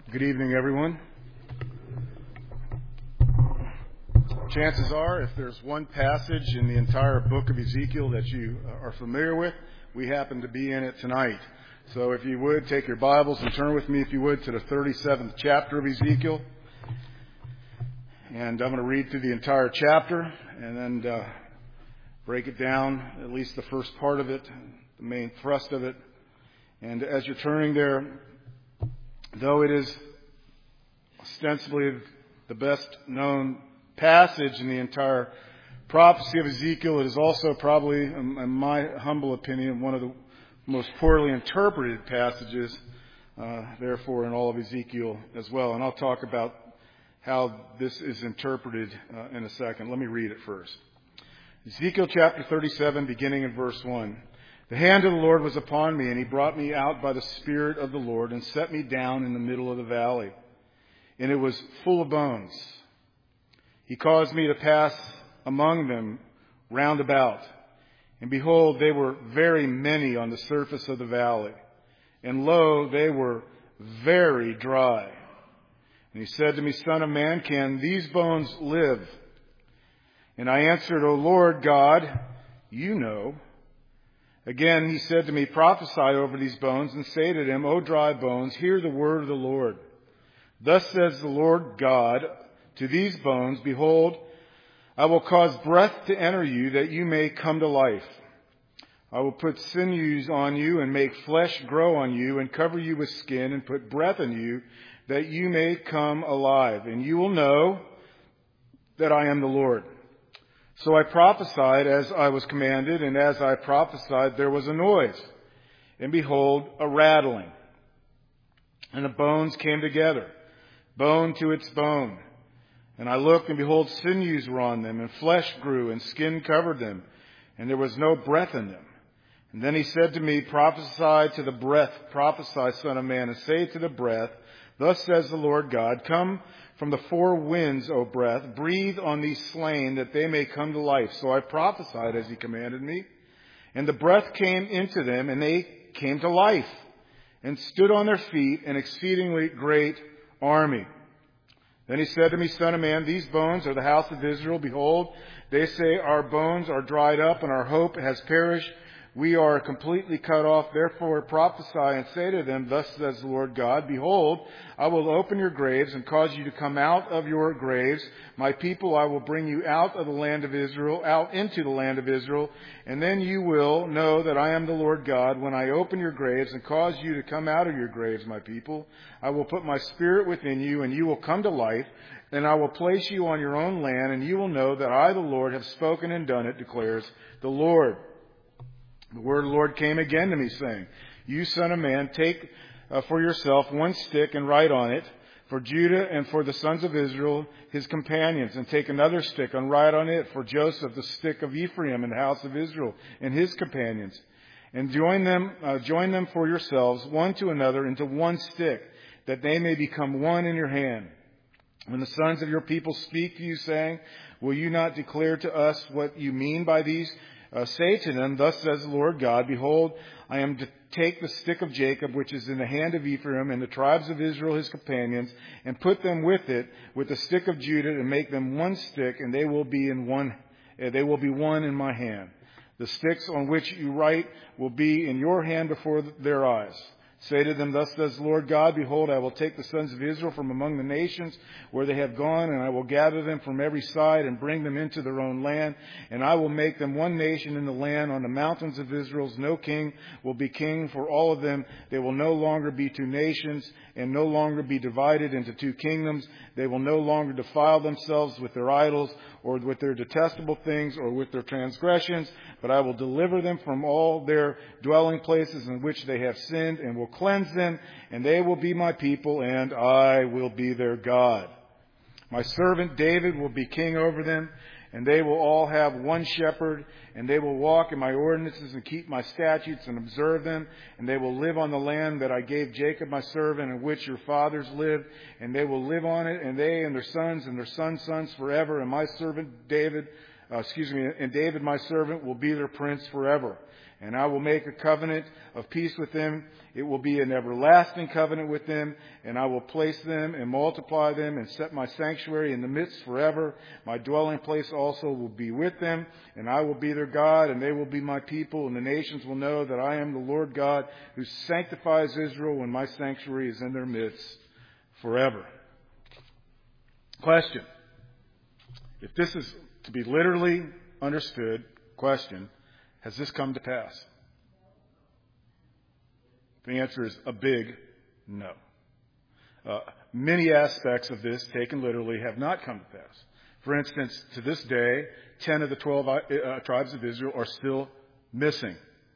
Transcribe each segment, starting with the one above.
Good evening, everyone. Chances are, if there's one passage in the entire book of Ezekiel that you are familiar with, we happen to be in it tonight. So if you would, take your Bibles and turn with me, if you would, to the 37th chapter of Ezekiel. And I'm going to read through the entire chapter and then break it down, at least the first part of it, the main thrust of it. And as you're turning there, though it is ostensibly the best known passage in the entire prophecy of Ezekiel, it is also probably, in my humble opinion, one of the most poorly interpreted passages, therefore, in all of Ezekiel as well. And I'll talk about how this is interpreted in a second. Let me read it first. Ezekiel chapter 37, beginning in verse 1. The hand of the Lord was upon me, and he brought me out by the Spirit of the Lord and set me down in the middle of the valley. And it was full of bones. He caused me to pass among them round about. And behold, they were very many on the surface of the valley. And lo, they were very dry. And he said to me, Son of man, can these bones live? And I answered, O Lord God, you know. Again, he said to me, Prophesy over these bones and say to them, O dry bones, hear the word of the Lord. Thus says the Lord God to these bones, Behold, I will cause breath to enter you that you may come to life. I will put sinews on you and make flesh grow on you and cover you with skin and put breath in you that you may come alive. And you will know that I am the Lord. So I prophesied as I was commanded, and as I prophesied there was a noise, and behold, a rattling. And the bones came together, bone to its bone. And I looked, and behold, sinews were on them, and flesh grew, and skin covered them, and there was no breath in them. And then he said to me, Prophesy to the breath, prophesy, Son of man, and say to the breath, Thus says the Lord God, Come from the four winds, O breath, breathe on these slain that they may come to life. So I prophesied as he commanded me. And the breath came into them, and they came to life, and stood on their feet, an exceedingly great army. Then he said to me, Son of man, these bones are the house of Israel. Behold, they say, Our bones are dried up, and our hope has perished. We are completely cut off. Therefore prophesy and say to them, Thus says the Lord God, Behold, I will open your graves and cause you to come out of your graves. My people, I will bring you out of the land of Israel, out into the land of Israel. And then you will know that I am the Lord God when I open your graves and cause you to come out of your graves, my people. I will put my spirit within you, and you will come to life. And I will place you on your own land, and you will know that I, the Lord, have spoken and done it, declares the Lord. The word of the Lord came again to me, saying, You, son of man, take for yourself one stick and write on it, for Judah and for the sons of Israel, his companions, and take another stick and write on it for Joseph, the stick of Ephraim and the house of Israel, and his companions. And join them for yourselves, one to another, into one stick, that they may become one in your hand. When the sons of your people speak to you, saying, Will you not declare to us what you mean by these? Say to them, Thus says the Lord God, Behold, I am to take the stick of Jacob, which is in the hand of Ephraim, and the tribes of Israel his companions, and put them with it, with the stick of Judah, and make them one stick, and they will be one in my hand. The sticks on which you write will be in your hand before their eyes. Say to them, Thus says the Lord God, Behold, I will take the sons of Israel from among the nations where they have gone, and I will gather them from every side and bring them into their own land. And I will make them one nation in the land on the mountains of Israel. No king will be king for all of them. They will no longer be two nations and no longer be divided into two kingdoms. They will no longer defile themselves with their idols or with their detestable things or with their transgressions, but I will deliver them from all their dwelling places in which they have sinned and will cleanse them, and they will be my people, and I will be their God. My servant David will be king over them, and they will all have one shepherd, and they will walk in my ordinances and keep my statutes and observe them, and they will live on the land that I gave Jacob my servant, in which your fathers lived, and they will live on it, and they and their sons' sons forever, and my servant David, and David my servant will be their prince forever. And I will make a covenant of peace with them. It will be an everlasting covenant with them. And I will place them and multiply them and set my sanctuary in the midst forever. My dwelling place also will be with them. And I will be their God, and they will be my people. And the nations will know that I am the Lord God who sanctifies Israel when my sanctuary is in their midst forever. Question. If this is to be literally understood, question, has this come to pass? The answer is a big no. Many aspects of this, taken literally, have not come to pass. For instance, to this day, 10 of the 12 tribes of Israel are still missing.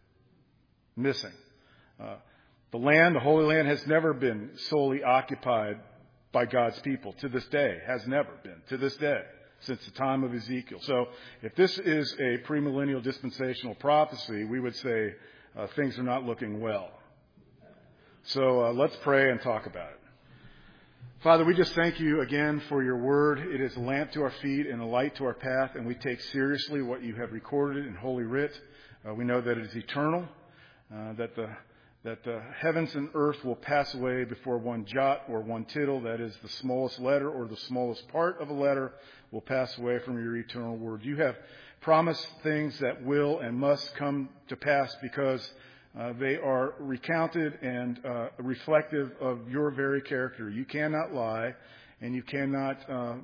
The land, the Holy Land, has never been solely occupied by God's people. To this day, has never been. To this day, since the time of Ezekiel. So, if this is a premillennial dispensational prophecy, we would say things are not looking well. So let's pray and talk about it. Father, we just thank you again for your word. It is a lamp to our feet and a light to our path, and we take seriously what you have recorded in Holy Writ. We know that it is eternal, that the heavens and earth will pass away before one jot or one tittle, that is the smallest letter or the smallest part of a letter, will pass away from your eternal word. You have promised things that will and must come to pass because they are recounted and reflective of your very character. You cannot lie, and you cannot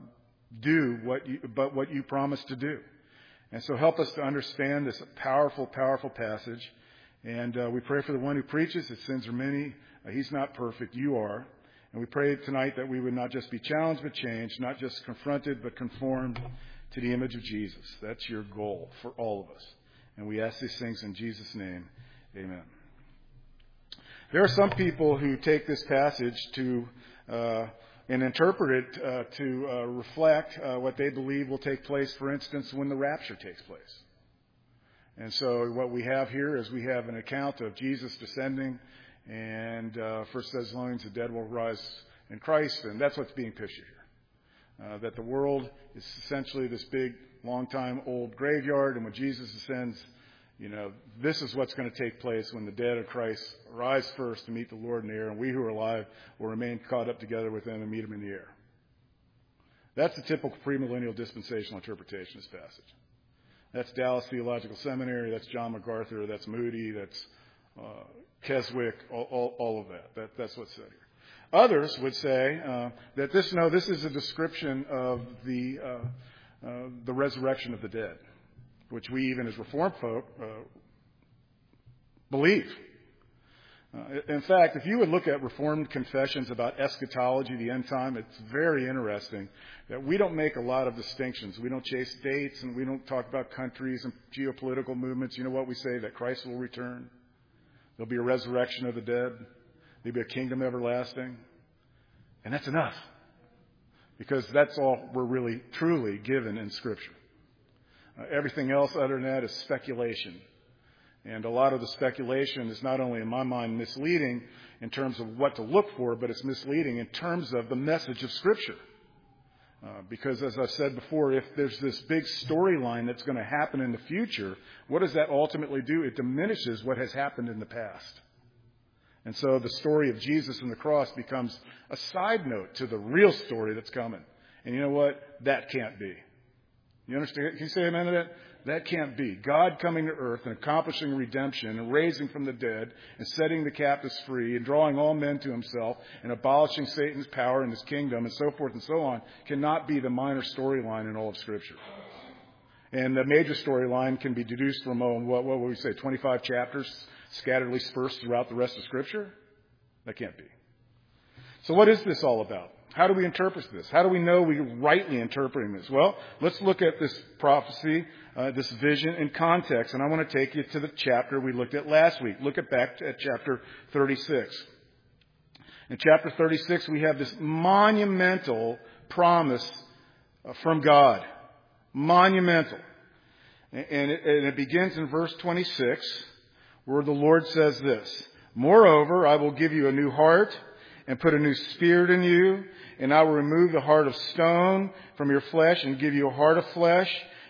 do what you promised to do. And so help us to understand this powerful, powerful passage. And we pray for the one who preaches. His sins are many. He's not perfect. You are. And we pray tonight that we would not just be challenged but changed, not just confronted but conformed to the image of Jesus. That's your goal for all of us. And we ask these things in Jesus' name. Amen. There are some people who take this passage to and interpret it to reflect what they believe will take place, for instance, when the rapture takes place. And so what we have here is we have an account of Jesus descending, and 1 Thessalonians, the dead will rise in Christ, and that's what's being pictured here. That the world is essentially this big, long-time old graveyard, and when Jesus descends, this is what's going to take place when the dead of Christ rise first to meet the Lord in the air, and we who are alive will remain caught up together with them and meet him in the air. That's the typical premillennial dispensational interpretation of this passage. That's Dallas Theological Seminary, that's John MacArthur, that's Moody, that's Keswick, all of that. That's what's said here. Others would say that this is a description of the resurrection of the dead, which we even as Reformed folk believe. In fact, if you would look at Reformed confessions about eschatology, the end time, it's very interesting that we don't make a lot of distinctions. We don't chase dates, and we don't talk about countries and geopolitical movements. You know what we say? That Christ will return. There'll be a resurrection of the dead. There'll be a kingdom everlasting. And that's enough. Because that's all we're really, truly given in Scripture. Everything else other than that is speculation. And a lot of the speculation is not only, in my mind, misleading in terms of what to look for, but it's misleading in terms of the message of Scripture. Because, as I've said before, if there's this big storyline that's going to happen in the future, what does that ultimately do? It diminishes what has happened in the past. And so the story of Jesus and the cross becomes a side note to the real story that's coming. And you know what? That can't be. You understand? Can you say amen to that? That can't be. God coming to earth and accomplishing redemption and raising from the dead and setting the captives free and drawing all men to himself and abolishing Satan's power in his kingdom and so forth and so on cannot be the minor storyline in all of Scripture. And the major storyline can be deduced from, what would we say, 25 chapters scatteredly dispersed throughout the rest of Scripture? That can't be. So what is this all about? How do we interpret this? How do we know we're rightly interpreting this? Well, let's look at this prophecy, this vision in context. And I want to take you to the chapter we looked at last week. Look back at chapter 36. In chapter 36, we have this monumental promise from God. Monumental. And it begins in verse 26, where the Lord says this: "Moreover, I will give you a new heart and put a new spirit in you, and I will remove the heart of stone from your flesh and give you a heart of flesh.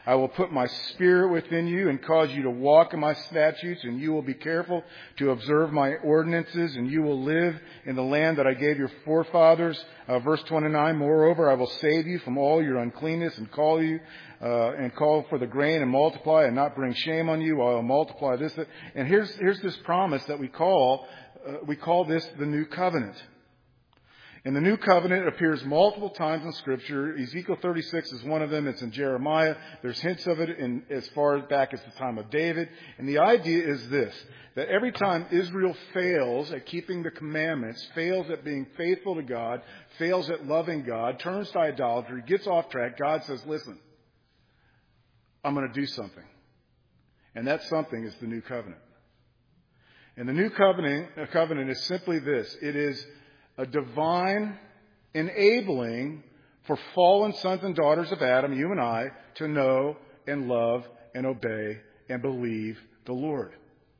I will put my spirit within you and cause you to walk in my statutes, and you will be careful to observe my ordinances, and you will live in the land that I gave your forefathers. Verse 29, moreover, I will save you from all your uncleanness and call for the grain and multiply and not bring shame on you. I will multiply this. And here's this promise that we call this the new covenant. And the new covenant appears multiple times in Scripture. Ezekiel 36 is one of them. It's in Jeremiah. There's hints of it as far back as the time of David. And the idea is this, that every time Israel fails at keeping the commandments, fails at being faithful to God, fails at loving God, turns to idolatry, gets off track, God says, listen, I'm going to do something. And that something is the new covenant. And the new covenant is simply this. It is a divine enabling for fallen sons and daughters of Adam, you and I, to know and love and obey and believe the Lord.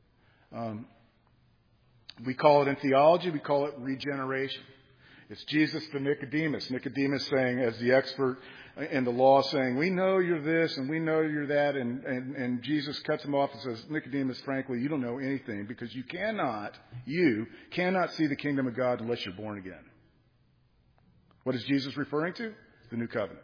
We call it in theology, we call it regeneration. It's Jesus to Nicodemus. Nicodemus saying, as the expert in the law, saying, we know you're this and we know you're that. And Jesus cuts him off and says, Nicodemus, frankly, you don't know anything because you cannot see the kingdom of God unless you're born again. What is Jesus referring to? The new covenant.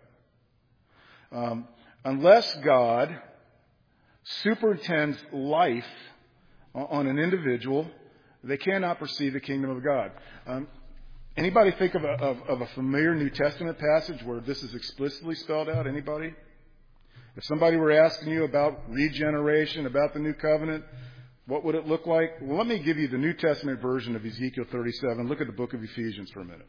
Unless God superintends life on an individual, they cannot perceive the kingdom of God. Anybody think of a familiar New Testament passage where this is explicitly spelled out? Anybody? If somebody were asking you about regeneration, about the new covenant, what would it look like? Well, let me give you the New Testament version of Ezekiel 37. Look at the book of Ephesians for a minute.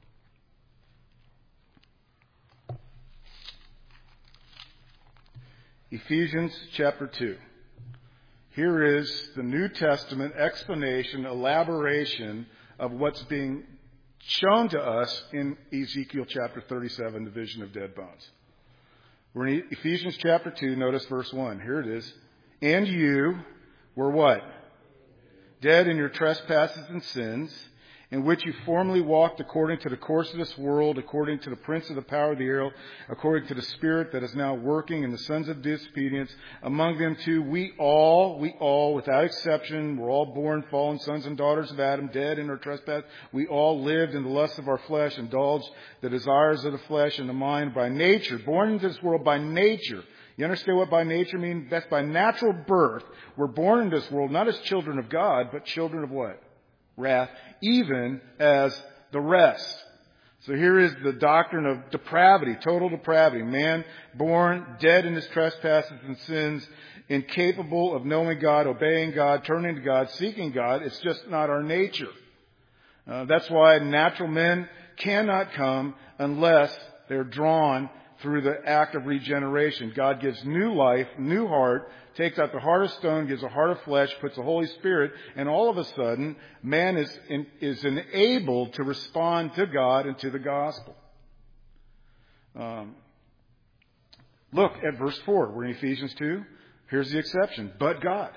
Ephesians chapter 2. Here is the New Testament explanation, elaboration of what's being shown to us in Ezekiel chapter 37, the vision of dead bones. We're in Ephesians chapter 2, notice verse 1. Here it is. And you were what? Dead in your trespasses and sins, in which you formerly walked according to the course of this world, according to the prince of the power of the air, according to the spirit that is now working in the sons of disobedience. Among them too, we all, without exception, were all born fallen sons and daughters of Adam, dead in our trespass. We all lived in the lust of our flesh, indulged the desires of the flesh and the mind by nature, born into this world by nature. You understand what by nature means? That's by natural birth. We're born in this world not as children of God, but children of what? Wrath, even as the rest. So here is the doctrine of depravity, total depravity. Man born dead in his trespasses and sins, incapable of knowing God, obeying God, turning to God, seeking God. It's just not our nature. That's why natural men cannot come unless they're drawn through the act of regeneration. God gives new life, new heart, takes out the heart of stone, gives a heart of flesh, puts the Holy Spirit, and all of a sudden, man is enabled to respond to God and to the gospel. Look at verse 4. We're in Ephesians 2. Here's the exception. But God,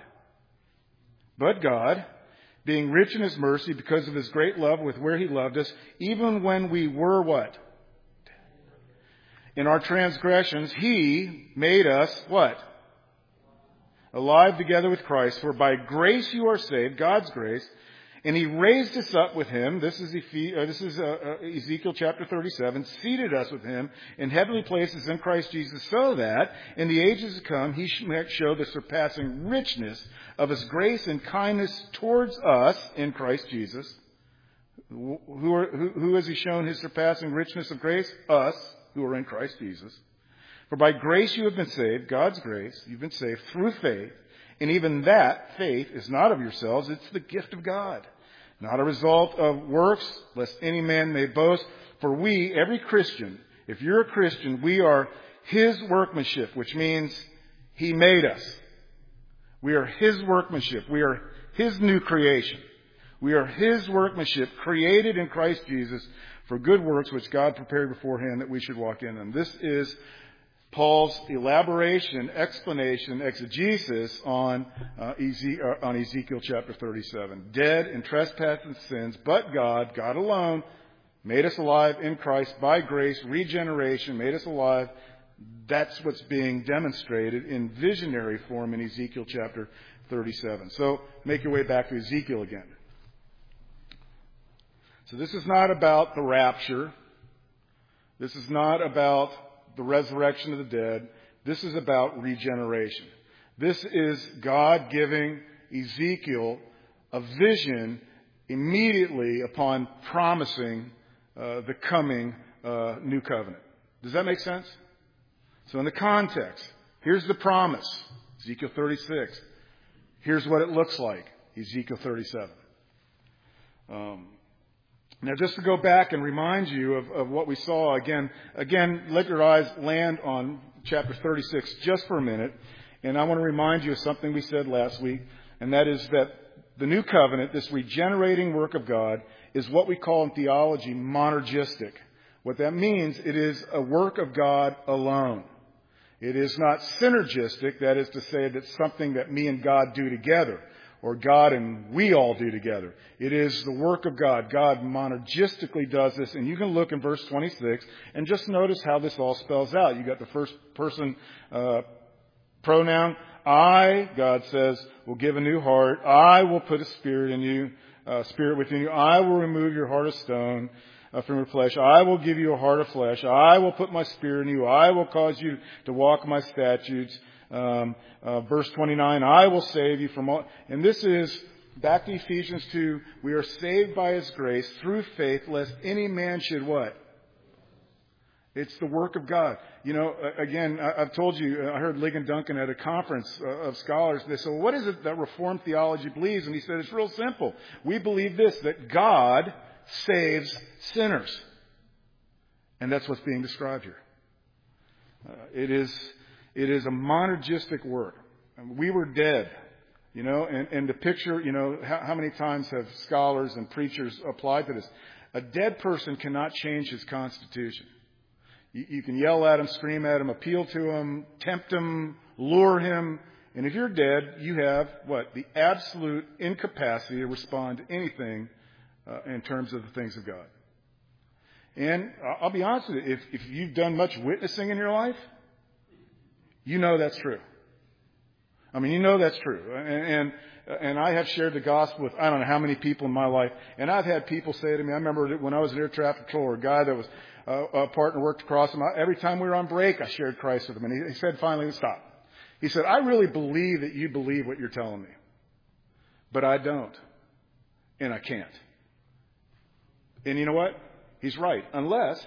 being rich in His mercy because of His great love with where He loved us, even when we were what? In our transgressions, He made us what? Alive together with Christ. For by grace you are saved, God's grace. And He raised us up with Him. This is Ezekiel chapter 37. Seated us with Him in heavenly places in Christ Jesus, so that in the ages to come He might show the surpassing richness of His grace and kindness towards us in Christ Jesus. Who has He shown His surpassing richness of grace? Us, who are in Christ Jesus. For by grace you have been saved, God's grace, you've been saved through faith. And even that faith is not of yourselves, it's the gift of God. Not a result of works, lest any man may boast. For we, every Christian, if you're a Christian, we are His workmanship, which means He made us. We are His workmanship. We are His new creation. We are His workmanship, created in Christ Jesus for good works which God prepared beforehand that we should walk in them. This is Paul's elaboration, explanation, exegesis on Ezekiel chapter 37. Dead in trespasses and sins, but God alone, made us alive in Christ by grace, regeneration, made us alive, That's what's being demonstrated in visionary form in Ezekiel chapter 37. So make your way back to Ezekiel again. So this is not about the rapture. This is not about the resurrection of the dead. This is about regeneration. This is God giving Ezekiel a vision immediately upon promising the coming new covenant. Does that make sense? So in the context, here's the promise, Ezekiel 36. Here's what it looks like, Ezekiel 37. Now, just to go back and remind you of what we saw again, let your eyes land on chapter 36 just for a minute. And I want to remind you of something we said last week, and that is that the new covenant, this regenerating work of God, is what we call in theology monergistic. What that means, it is a work of God alone. It is not synergistic, that is to say that it's something that me and God do together, or God and we all do together. It is the work of God. God monergistically does this, and you can look in verse 26 and just notice how this all spells out. You got the first person pronoun, I, God says, will give a new heart. I will put a spirit in you, spirit within you. I will remove your heart of stone from your flesh. I will give you a heart of flesh. I will put my spirit in you. I will cause you to walk my statutes. Verse 29, I will save you from all. And this is, back to Ephesians 2, we are saved by His grace through faith, lest any man should what? It's the work of God. You know, again, I've told you, I heard Ligon Duncan at a conference of scholars. They said, well, what is it that Reformed theology believes? And he said, it's real simple. We believe this, that God saves sinners. And that's what's being described here. It is a monergistic work. We were dead, you know, and the picture, you know, how many times have scholars and preachers applied to this? A dead person cannot change his constitution. You can yell at him, scream at him, appeal to him, tempt him, lure him. And if you're dead, you have what? The absolute incapacity to respond to anything in terms of the things of God. And I'll be honest with you, if you've done much witnessing in your life, you know that's true. I mean, you know that's true. And I have shared the gospel with I don't know how many people in my life. And I've had people say to me, I remember when I was in air traffic control, a guy that was a partner worked across him. Every time we were on break, I shared Christ with him. And he said finally, stop. He said, I really believe that you believe what you're telling me. But I don't. And I can't. And you know what? He's right. Unless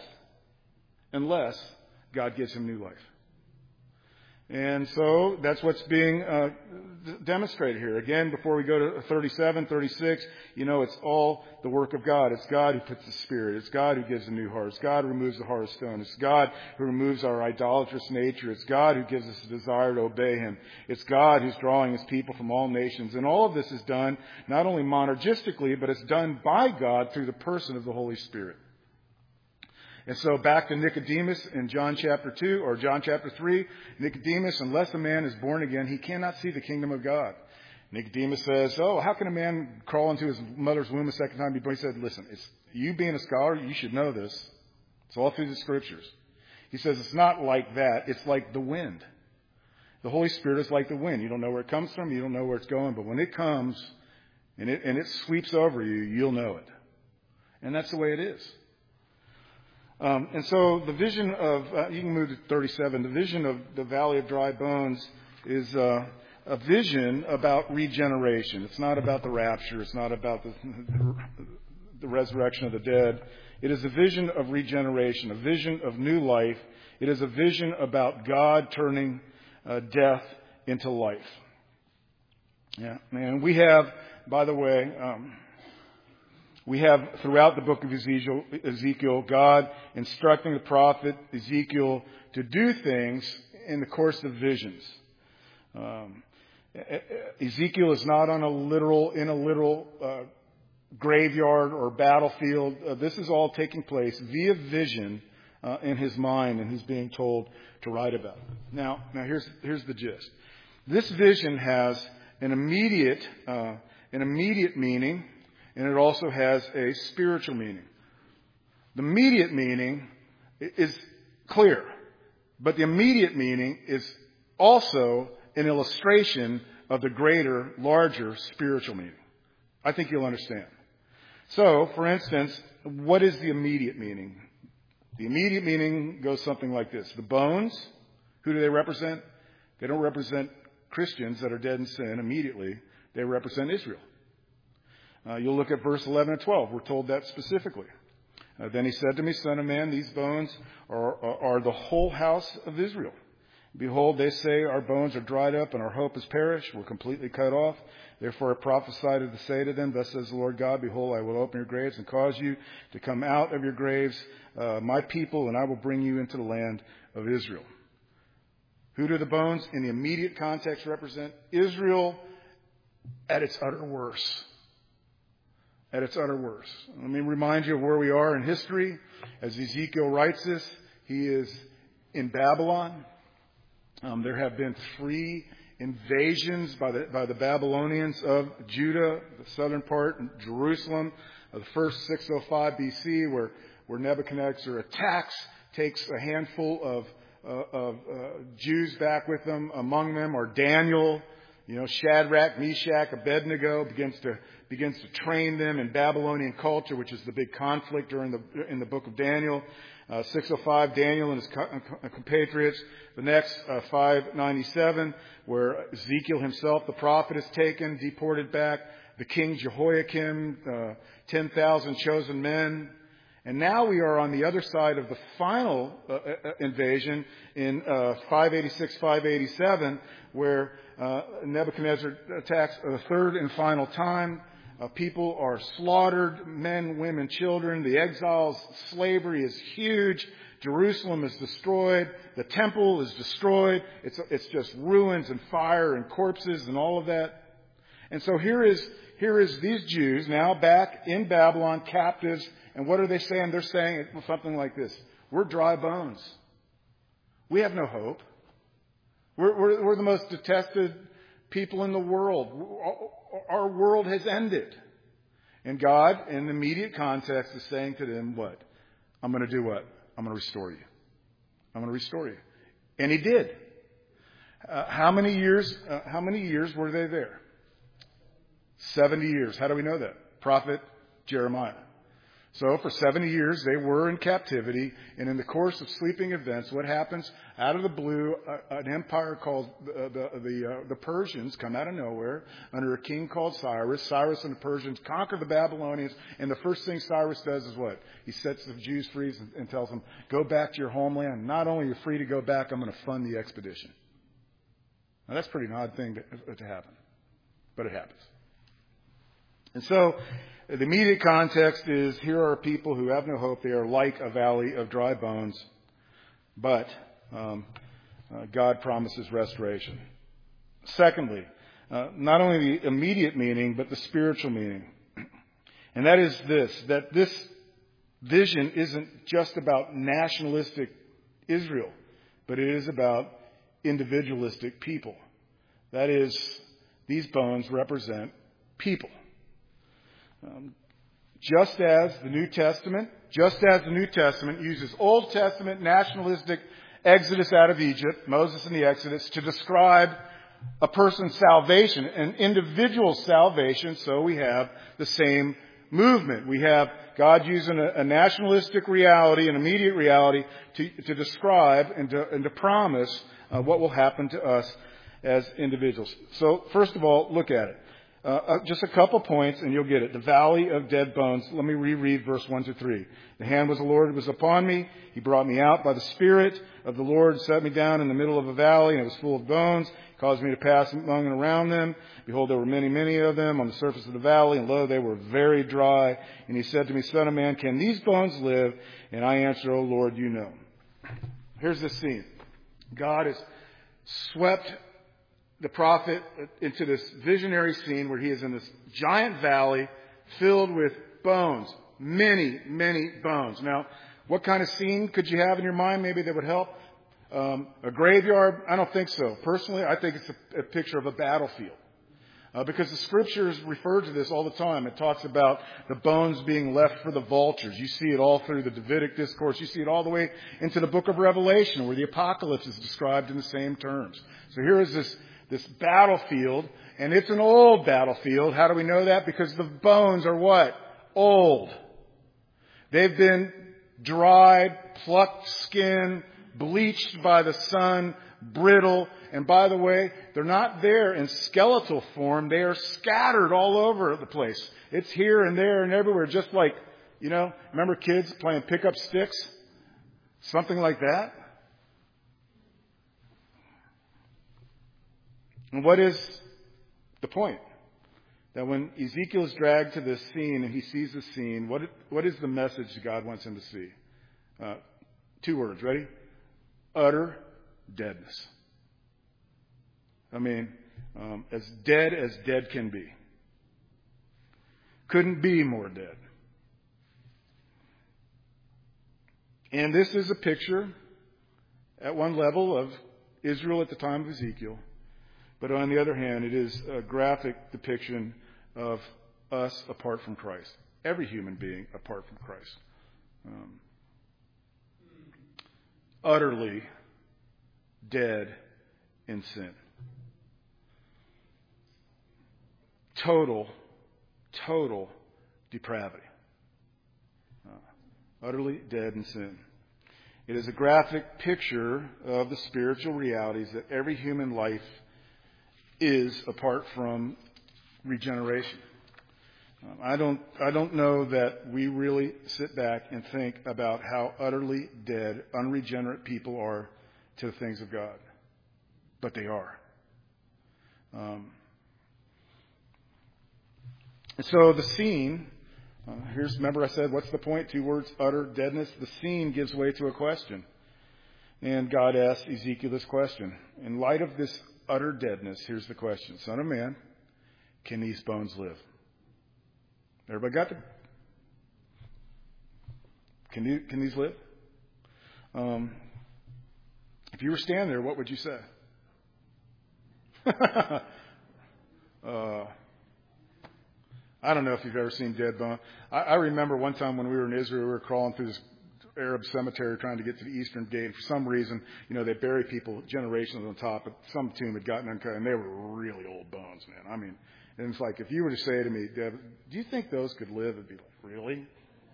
God gives him new life. And so that's what's being demonstrated here. Again, before we go to 37, 36, you know, it's all the work of God. It's God who puts the Spirit. It's God who gives a new heart. It's God who removes the heart of stone. It's God who removes our idolatrous nature. It's God who gives us a desire to obey Him. It's God who's drawing His people from all nations. And all of this is done not only monergistically, but it's done by God through the person of the Holy Spirit. And so back to Nicodemus in John chapter 2 or John chapter 3. Nicodemus, unless a man is born again, he cannot see the kingdom of God. Nicodemus says, oh, how can a man crawl into his mother's womb a second time? He said, listen, it's you being a scholar, you should know this. It's all through the scriptures. He says it's not like that. It's like the wind. The Holy Spirit is like the wind. You don't know where it comes from. You don't know where it's going. But when it comes and it sweeps over you, you'll know it. And that's the way it is. And so the vision of, you can move to 37, the vision of the Valley of Dry Bones is a vision about regeneration. It's not about the rapture. It's not about the resurrection of the dead. It is a vision of regeneration, a vision of new life. It is a vision about God turning death into life. Yeah, and we have, by the way, we have throughout the book of Ezekiel, God instructing the prophet Ezekiel to do things in the course of visions. Ezekiel is not in a literal graveyard or battlefield. This is all taking place via vision in his mind, and he's being told to write about it. Now here's the gist. This vision has an immediate meaning. And it also has a spiritual meaning. The immediate meaning is clear. But the immediate meaning is also an illustration of the greater, larger spiritual meaning. I think you'll understand. So, for instance, what is the immediate meaning? The immediate meaning goes something like this. The bones, who do they represent? They don't represent Christians that are dead in sin immediately. They represent Israel. You'll look at verse 11 and 12. We're told that specifically. Then he said to me, Son of man, these bones are the whole house of Israel. Behold, they say, our bones are dried up and our hope is perished. We're completely cut off. Therefore I prophesied to say to them, Thus says the Lord God, Behold, I will open your graves and cause you to come out of your graves, my people, and I will bring you into the land of Israel. Who do the bones in the immediate context represent? Israel at its utter worst. At its utter worst. Let me remind you of where we are in history. As Ezekiel writes this, he is in Babylon. There have been 3 invasions by the Babylonians of Judah, the southern part, and Jerusalem. The first 605 BC, where Nebuchadnezzar attacks, takes a handful of Jews back with them. Among them are Daniel, Shadrach, Meshach, Abednego, begins to train them in Babylonian culture, which is the big conflict in the book of Daniel. 605, Daniel and his compatriots. The next, 597, where Ezekiel himself, the prophet, is taken, deported back. The king Jehoiakim, 10,000 chosen men. And now we are on the other side of the final invasion in 586, 587, where Nebuchadnezzar attacks a third and final time. People are slaughtered, men, women, children. The exiles, slavery is huge. Jerusalem is destroyed. The temple is destroyed. It's just ruins and fire and corpses and all of that. And so here is these Jews now back in Babylon, captives. And what are they saying? They're saying something like this. We're dry bones. We have no hope. We're the most detested people in the world. Our world has ended. And God, in the immediate context, is saying to them, what? I'm going to do what? I'm going to restore you. I'm going to restore you. And He did. How many years were they there? 70 years. How do we know that? Prophet Jeremiah. So for 70 years, they were in captivity. And in the course of sleeping events, what happens? Out of the blue, an empire called the Persians come out of nowhere under a king called Cyrus. Cyrus and the Persians conquer the Babylonians. And the first thing Cyrus does is what? He sets the Jews free and tells them, go back to your homeland. Not only are you free to go back, I'm going to fund the expedition. Now that's pretty an odd thing to happen. But it happens. And so the immediate context is, here are people who have no hope. They are like a valley of dry bones. But God promises restoration. Secondly, not only the immediate meaning, but the spiritual meaning. And that is this, that this vision isn't just about nationalistic Israel, but it is about individualistic people. That is, these bones represent people. Just as the New Testament uses Old Testament nationalistic exodus out of Egypt, Moses and the Exodus, to describe a person's salvation, an individual salvation, so we have the same movement. We have God using a nationalistic reality, an immediate reality, to describe and to promise what will happen to us as individuals. So, first of all, look at it. Just a couple points and you'll get it. The valley of dead bones. Let me reread verse 1-3. The hand was the Lord was upon me. He brought me out by the Spirit of the Lord and set me down in the middle of a valley, and it was full of bones. He caused me to pass among and around them. Behold, there were many, many of them on the surface of the valley, and lo, they were very dry. And He said to me, Son of man, can these bones live? And I answered, O Lord, you know. Here's the scene. God has swept the prophet into this visionary scene where he is in this giant valley filled with bones. Many, many bones. Now, what kind of scene could you have in your mind maybe that would help? A graveyard? I don't think so. Personally, I think it's a picture of a battlefield. Because the Scriptures refer to this all the time. It talks about the bones being left for the vultures. You see it all through the Davidic discourse. You see it all the way into the book of Revelation, where the apocalypse is described in the same terms. So here is this battlefield, and it's an old battlefield. How do we know that? Because the bones are what? Old. They've been dried, plucked skin, bleached by the sun, brittle. And by the way, they're not there in skeletal form. They are scattered all over the place. It's here and there and everywhere, just like, remember kids playing pick-up sticks? Something like that. And what is the point? That when Ezekiel is dragged to this scene and he sees the scene, what is the message God wants him to see? 2 words. Ready? Utter deadness. I mean, as dead can be. Couldn't be more dead. And this is a picture, at one level, of Israel at the time of Ezekiel. But on the other hand, it is a graphic depiction of us apart from Christ. Every human being apart from Christ. Utterly dead in sin. Total depravity. Utterly dead in sin. It is a graphic picture of the spiritual realities that every human life is apart from regeneration. I don't know that we really sit back and think about how utterly dead, unregenerate people are to the things of God. But they are. So the scene, remember I said, what's the point? 2 words, utter deadness. The scene gives way to a question. And God asks Ezekiel this question. In light of this utter deadness, here's the question. Son of man, can these bones live? Everybody got them? Can these live? If you were standing there, what would you say? I don't know if you've ever seen dead bone. I remember one time when we were in Israel, we were crawling through this Arab cemetery trying to get to the eastern gate. For some reason, they bury people generations on top, but some tomb had gotten uncut, and they were really old bones, man. I mean, and it's like if you were to say to me, Deb, do you think those could live? It'd be like, really?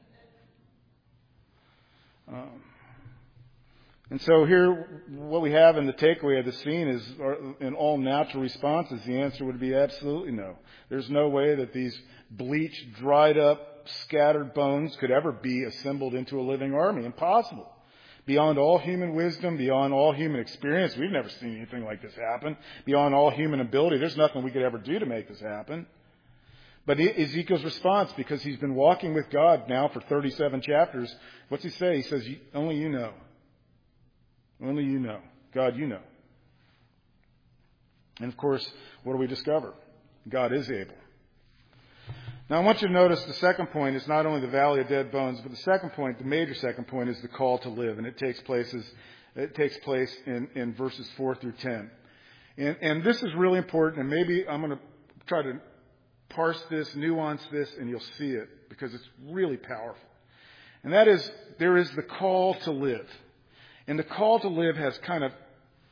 And so here, what we have in the takeaway of the scene is, in all natural responses, the answer would be absolutely no. There's no way that these bleached, dried up, scattered bones could ever be assembled into a living army. Impossible. Beyond all human wisdom, beyond all human experience, we've never seen anything like this happen. Beyond all human ability, there's nothing we could ever do to make this happen. But Ezekiel's response, because he's been walking with God now for 37 chapters, what's he say? He says, only you know. Only you know. God, you know. And of course, what do we discover? God is able. Now I want you to notice the second point is not only the valley of dead bones, but the second point, the major second point, is the call to live. And it takes place in verses 4 through 10. And this is really important, and maybe I'm going to try to parse this, nuance this, and you'll see it, because it's really powerful. And that is, there is the call to live. And the call to live has kind of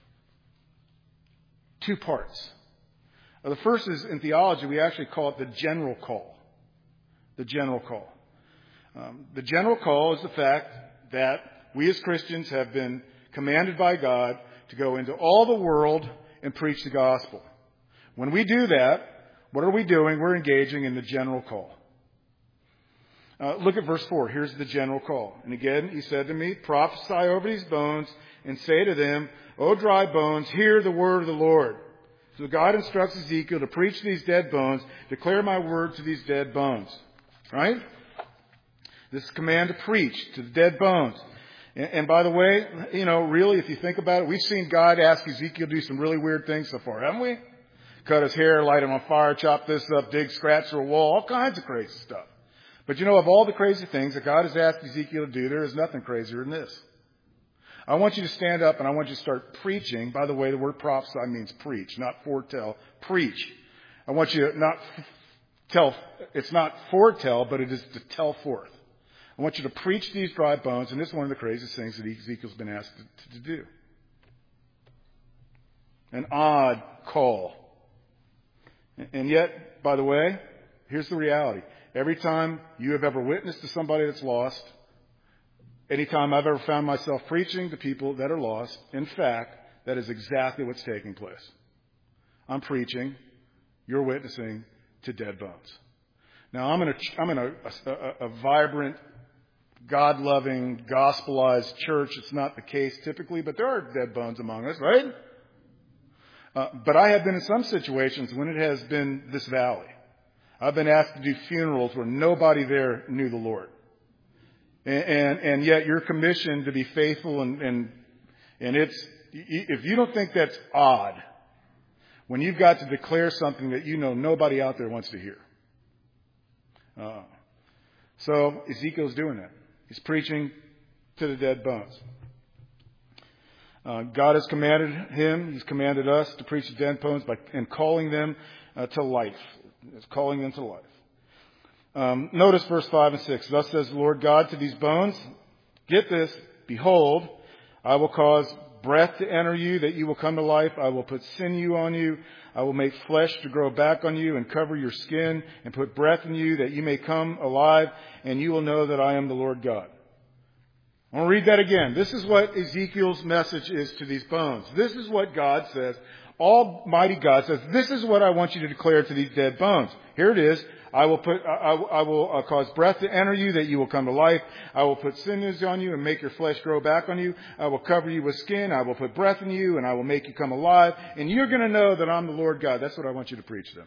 2 parts. The first is, in theology, we actually call it the general call. The general call. The general call is the fact that we as Christians have been commanded by God to go into all the world and preach the gospel. When we do that, what are we doing? We're engaging in the general call. Look at verse 4. Here's the general call. And again, he said to me, prophesy over these bones and say to them, O dry bones, hear the word of the Lord. So God instructs Ezekiel to preach to these dead bones, declare my word to these dead bones. Right? This is a command to preach to the dead bones. And by the way, really, if you think about it, we've seen God ask Ezekiel to do some really weird things so far, haven't we? Cut his hair, light him on fire, chop this up, dig scratch through a wall, all kinds of crazy stuff. But of all the crazy things that God has asked Ezekiel to do, there is nothing crazier than this. I want you to stand up and I want you to start preaching. By the way, the word prophesy means preach, not foretell. Preach. I want you to not tell, it's not foretell, but it is to tell forth. I want you to preach these dry bones, and this is one of the craziest things that Ezekiel's been asked to do. An odd call. And yet, by the way, here's the reality. Every time you have ever witnessed to somebody that's lost, anytime I've ever found myself preaching to people that are lost, in fact, that is exactly what's taking place. I'm preaching, you're witnessing to dead bones. Now, I'm in a vibrant, God-loving, gospelized church. It's not the case typically, but there are dead bones among us, right? But I have been in some situations when it has been this valley. I've been asked to do funerals where nobody there knew the Lord. And yet you're commissioned to be faithful and it's, if you don't think that's odd, when you've got to declare something that you know nobody out there wants to hear. So Ezekiel's doing that. He's preaching to the dead bones. God has commanded him, he's commanded us to preach to dead bones and calling them to life. It's calling them to life. Notice verse 5 and 6. Thus says the Lord God to these bones, get this, behold, I will cause breath to enter you, that you will come to life. I will put sinew on you. I will make flesh to grow back on you and cover your skin and put breath in you, that you may come alive, and you will know that I am the Lord God. I want to read that again. This is what Ezekiel's message is to these bones. This is what God says. Almighty God says, this is what I want you to declare to these dead bones. Here it is. I will cause breath to enter you, that you will come to life. I will put sinews on you and make your flesh grow back on you. I will cover you with skin. I will put breath in you, and I will make you come alive. And you're going to know that I'm the Lord God. That's what I want you to preach to them.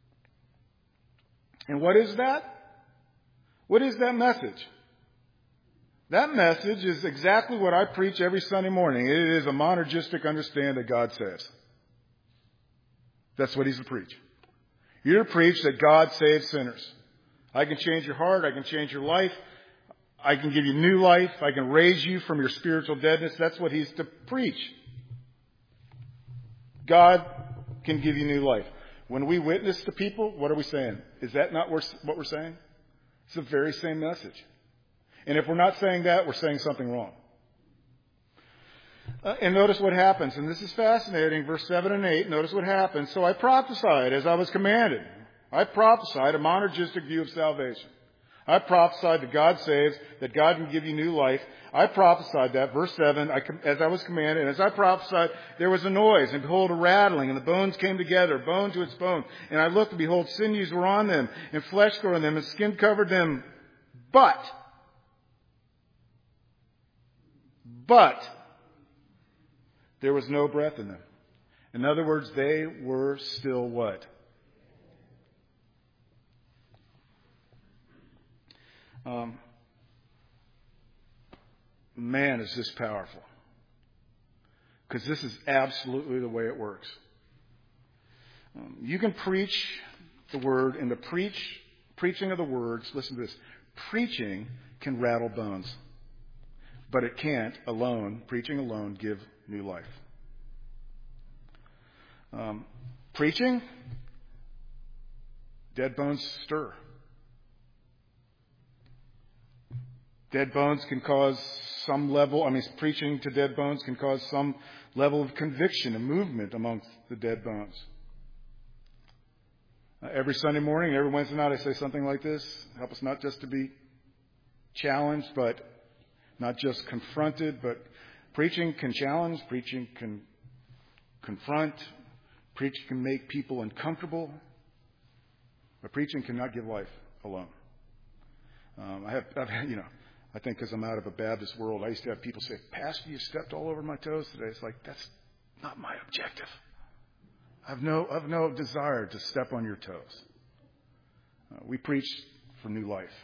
And what is that? What is that message? That message is exactly what I preach every Sunday morning. It is a monergistic understand that God says. That's what he's to preach. You're to preach that God saves sinners. I can change your heart. I can change your life. I can give you new life. I can raise you from your spiritual deadness. That's what he's to preach. God can give you new life. When we witness to people, what are we saying? Is that not what we're saying? It's the very same message. And if we're not saying that, we're saying something wrong. And notice what happens. And this is fascinating. Verse 7 and 8. Notice what happens. So I prophesied as I was commanded. I prophesied a monergistic view of salvation. I prophesied that God saves, that God can give you new life. I prophesied that. Verse 7, as I was commanded. And as I prophesied, there was a noise. And behold, a rattling. And the bones came together, bone to its bone. And I looked, and behold, sinews were on them. And flesh grew on them. And skin covered them. But there was no breath in them. In other words, they were still what? Man, is this powerful. Because this is absolutely the way it works. You can preach the word, and the preaching of the words, listen to this, preaching can rattle bones. But it can't preaching alone, give new life. Preaching, dead bones stir. Dead bones can cause preaching to dead bones can cause some level of conviction and movement amongst the dead bones. Every Sunday morning, every Wednesday night, I say something like this. Help us not just to be challenged, but not just confronted, but preaching can challenge, preaching can confront, preaching can make people uncomfortable, but preaching cannot give life alone. I think because I'm out of a Baptist world, I used to have people say, Pastor, you stepped all over my toes today. It's like, that's not my objective. I've no desire to step on your toes. We preach for new life.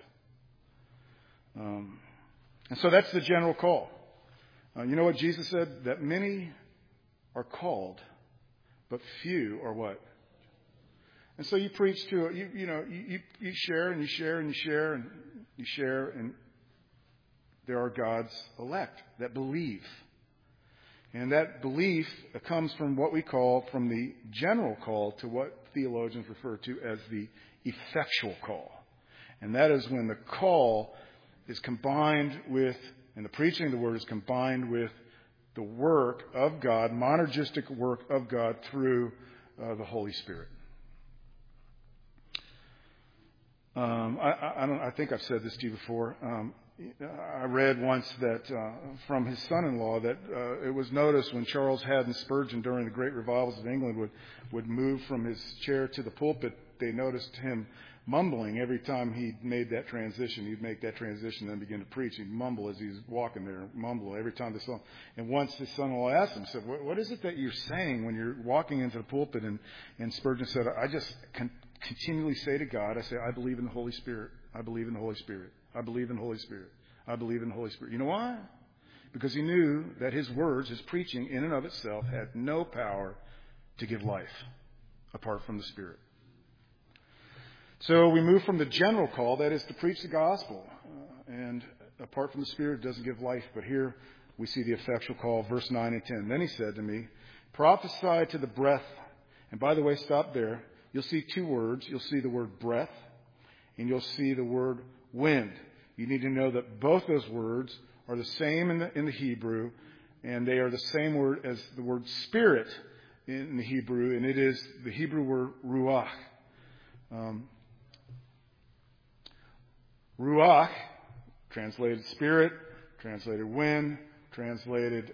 And so that's the general call. You know what Jesus said? That many are called, but few are what? And so you preach to, you share and you share and you share and you share, and there are God's elect that believe. And that belief comes from what we call, from the general call to what theologians refer to as the effectual call. And that is when the call is combined with, and the preaching of the word is combined with the work of God, monergistic work of God through the Holy Spirit. I think I've said this to you before. I read once that from his son-in-law that it was noticed when Charles Haddon Spurgeon during the great revivals of England would move from his chair to the pulpit, they noticed him mumbling every time he made that transition. He'd make that transition and then begin to preach. He'd mumble as he's walking there, mumble every time they saw him. And once his son-in-law asked him, said, what is it that you're saying when you're walking into the pulpit? And Spurgeon said, I just continually say to God, I say, I believe in the Holy Spirit. I believe in the Holy Spirit. I believe in the Holy Spirit. I believe in the Holy Spirit. You know why? Because he knew that his words, his preaching in and of itself had no power to give life apart from the Spirit. So we move from the general call, that is to preach the gospel. And apart from the Spirit, it doesn't give life. But here we see the effectual call, verse 9 and 10. Then he said to me, prophesy to the breath. And by the way, stop there. You'll see two words. You'll see the word breath and you'll see the word wind. You need to know that both those words are the same in the Hebrew, and they are the same word as the word spirit in the Hebrew, and it is the Hebrew word ruach. Ruach, translated spirit, translated wind, translated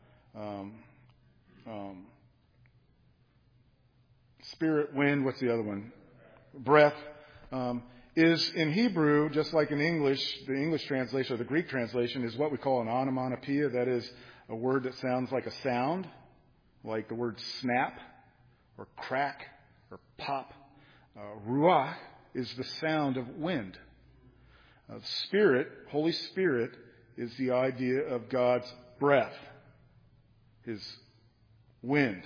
spirit, wind, what's the other one? Breath. Is in Hebrew, just like in English, the English translation or the Greek translation is what we call an onomatopoeia. That is a word that sounds like a sound, like the word snap or crack or pop. Ruach is the sound of wind. Spirit, Holy Spirit, is the idea of God's breath, His wind.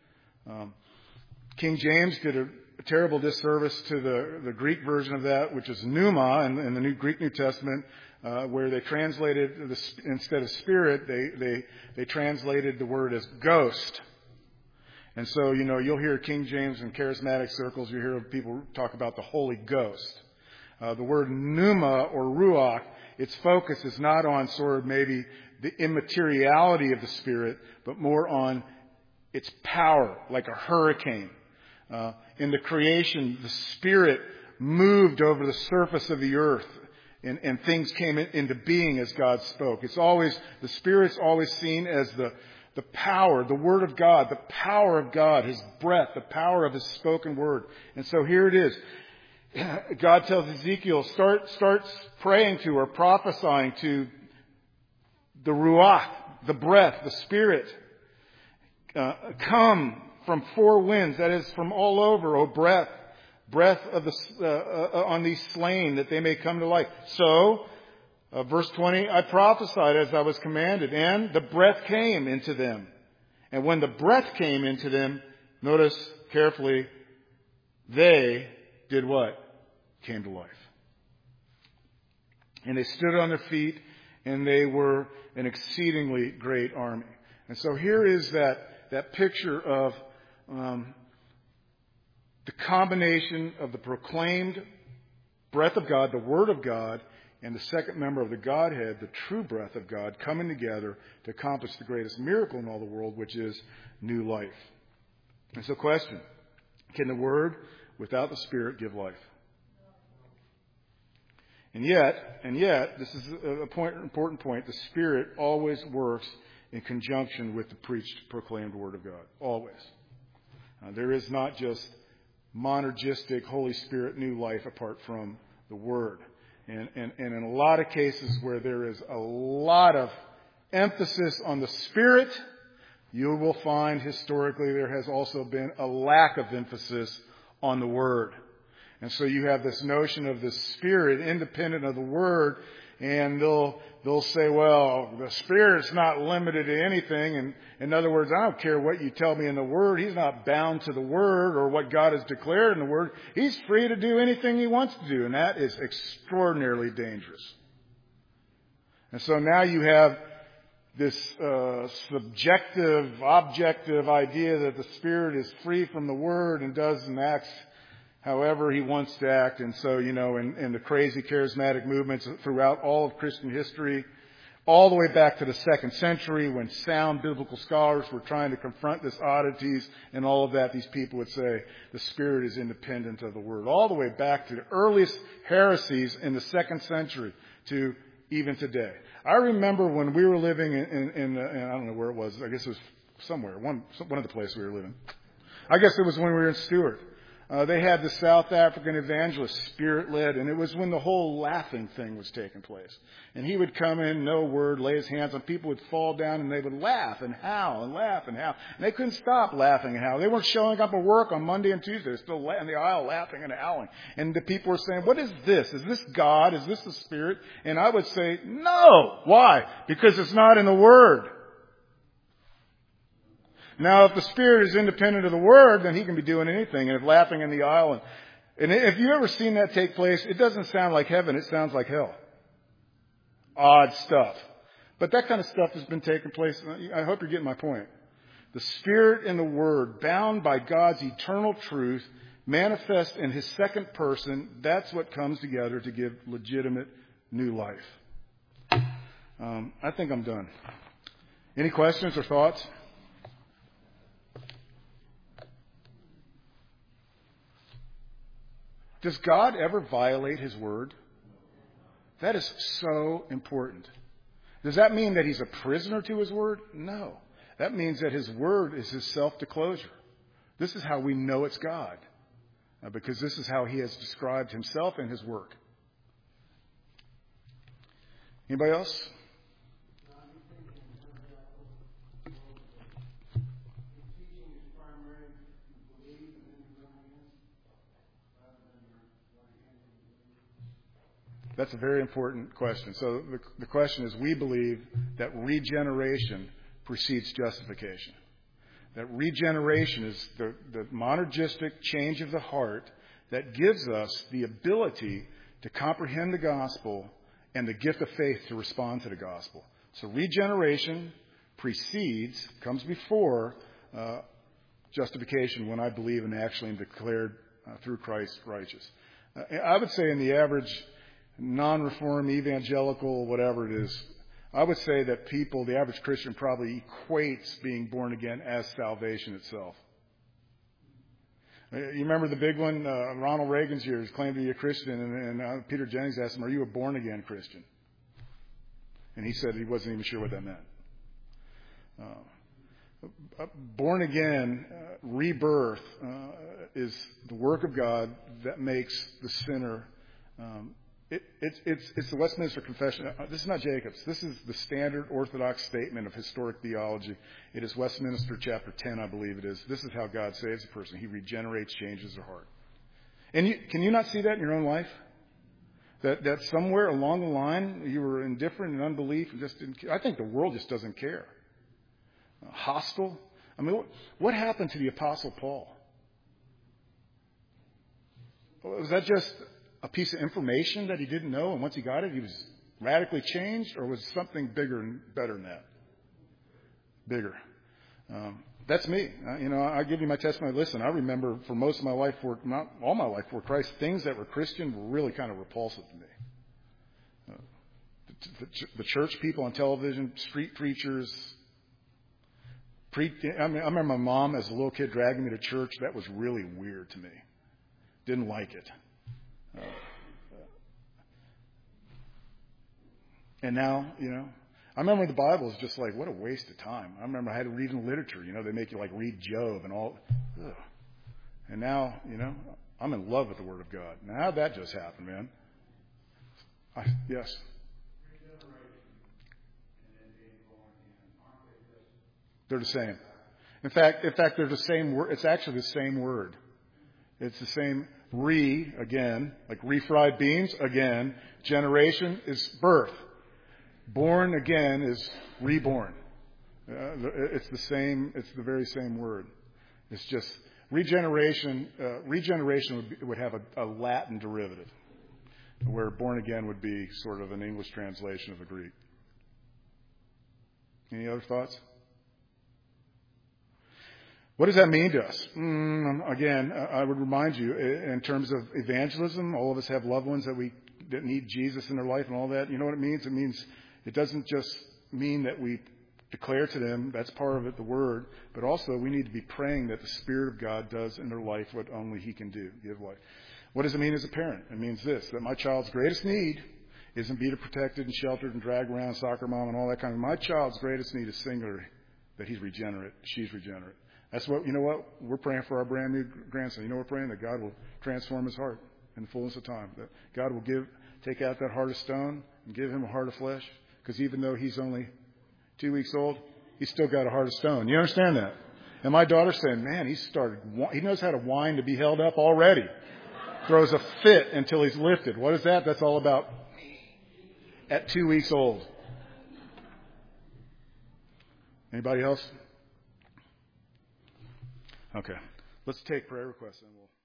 King James did a terrible disservice to the Greek version of that, which is pneuma in the Greek New Testament, where they translated instead of spirit, they translated the word as ghost. And so, you'll hear King James in charismatic circles, you hear people talk about the Holy Ghost. The word pneuma or ruach, its focus is not on sort of maybe the immateriality of the Spirit, but more on its power, like a hurricane. In the creation, the Spirit moved over the surface of the earth and things came into being as God spoke. The Spirit's always seen as the power, the Word of God, the power of God, His breath, the power of His spoken word. And so here it is. God tells Ezekiel, start praying to or prophesying to the Ruach, the breath, the Spirit. Come from four winds, that is from all over, O breath of on these slain, that they may come to life. So, verse 20, I prophesied as I was commanded, and the breath came into them. And when the breath came into them, notice carefully, they did what? Came to life. And they stood on their feet, and they were an exceedingly great army. And so here is that picture of the combination of the proclaimed breath of God, the Word of God, and the second member of the Godhead, the true breath of God, coming together to accomplish the greatest miracle in all the world, which is new life. And so question, can the Word without the Spirit give life? And yet, this is important point, the Spirit always works in conjunction with the preached, proclaimed Word of God. Always. There is not just monergistic Holy Spirit new life apart from the Word. And in a lot of cases where there is a lot of emphasis on the Spirit, you will find historically there has also been a lack of emphasis on the Word. And so you have this notion of the Spirit independent of the Word, and they'll say, well, the Spirit's not limited to anything. And in other words, I don't care what you tell me in the Word. He's not bound to the Word or what God has declared in the Word. He's free to do anything He wants to do. And that is extraordinarily dangerous. And so now you have this subjective, objective idea that the Spirit is free from the Word and does and acts however He wants to act. And so, in the crazy charismatic movements throughout all of Christian history, all the way back to the 2nd century when sound biblical scholars were trying to confront this oddities and all of that, these people would say the Spirit is independent of the Word. All the way back to the earliest heresies in the 2nd century to even today. I remember when we were living in I don't know where it was. I guess it was somewhere, one of the places we were living. I guess it was when we were in Stewart. They had the South African evangelist, Spirit-led, and it was when the whole laughing thing was taking place. And he would come in, no word, lay his hands on people, would fall down, and they would laugh and howl and laugh and howl. And they couldn't stop laughing and howling. They weren't showing up at work on Monday and Tuesday. They were still in the aisle laughing and howling. And the people were saying, what is this? Is this God? Is this the Spirit? And I would say, no. Why? Because it's not in the Word. Now, if the Spirit is independent of the Word, then He can be doing anything. And if laughing in the aisle, and if you've ever seen that take place, it doesn't sound like heaven. It sounds like hell. Odd stuff. But that kind of stuff has been taking place. I hope you're getting my point. The Spirit and the Word, bound by God's eternal truth, manifest in His second person. That's what comes together to give legitimate new life. I think I'm done. Any questions or thoughts? Does God ever violate His Word? That is so important. Does that mean that He's a prisoner to His Word? No. That means that His Word is His self-disclosure. This is how we know it's God. Because this is how He has described Himself in His work. Anybody else? That's a very important question. So the question is, we believe that regeneration precedes justification. That regeneration is the monergistic change of the heart that gives us the ability to comprehend the gospel and the gift of faith to respond to the gospel. So regeneration comes before justification, when I believe and actually am declared through Christ righteous. I would say in the average non-reformed, evangelical, whatever it is, I would say that the average Christian probably equates being born again as salvation itself. You remember the big one, Ronald Reagan's years, claimed to be a Christian, and Peter Jennings asked him, are you a born-again Christian? And he said he wasn't even sure what that meant. Born again, rebirth, is the work of God that makes the sinner. It's the Westminster Confession. This is not Jacob's. This is the standard Orthodox statement of historic theology. It is Westminster chapter 10, I believe it is. This is how God saves a person. He regenerates, changes their heart. And can you not see that in your own life? That somewhere along the line you were indifferent and unbelief and just didn't care. I think the world just doesn't care. Hostile. I mean, what happened to the Apostle Paul? Was that just a piece of information that he didn't know, and once he got it, he was radically changed, or was something bigger and better than that? Bigger. That's me. I give you my testimony. Listen, I remember for most of my life, not all my life for Christ, things that were Christian were really kind of repulsive to me. The church people on television, street preachers. I remember my mom as a little kid dragging me to church. That was really weird to me. Didn't like it. And now, I remember the Bible was just like, what a waste of time. I remember I had to read in literature. They make you like read Job and all. Ugh. And now, I'm in love with the Word of God. Now, how'd that just happen, man? Yes. They're the same. In fact, they're the same word. It's actually the same word. It's the same. Again, like refried beans, again. Generation is birth. Born again is reborn. It's the same. It's the very same word. It's just regeneration. Regeneration would have a Latin derivative, where born again would be sort of an English translation of the Greek. Any other thoughts? What does that mean to us? Again, I would remind you, in terms of evangelism, all of us have loved ones that need Jesus in their life and all that. You know what it means? It means it doesn't just mean that we declare to them, that's part of it, the word, but also we need to be praying that the Spirit of God does in their life what only He can do, give life. What does it mean as a parent? It means this, that my child's greatest need isn't be protected and sheltered and dragged around, soccer mom and all that kind of. My child's greatest need is singularly that he's regenerate, she's regenerate. That's what, you know what? We're praying for our brand new grandson. You know, we're praying that God will transform his heart in the fullness of time. That God will take out that heart of stone and give him a heart of flesh. Because even though he's only 2 weeks old, he's still got a heart of stone. You understand that? And my daughter's saying, man, he knows how to whine to be held up already. Throws a fit until he's lifted. What is that? That's all about me at 2 weeks old. Anybody else? Okay. Let's take prayer requests and we'll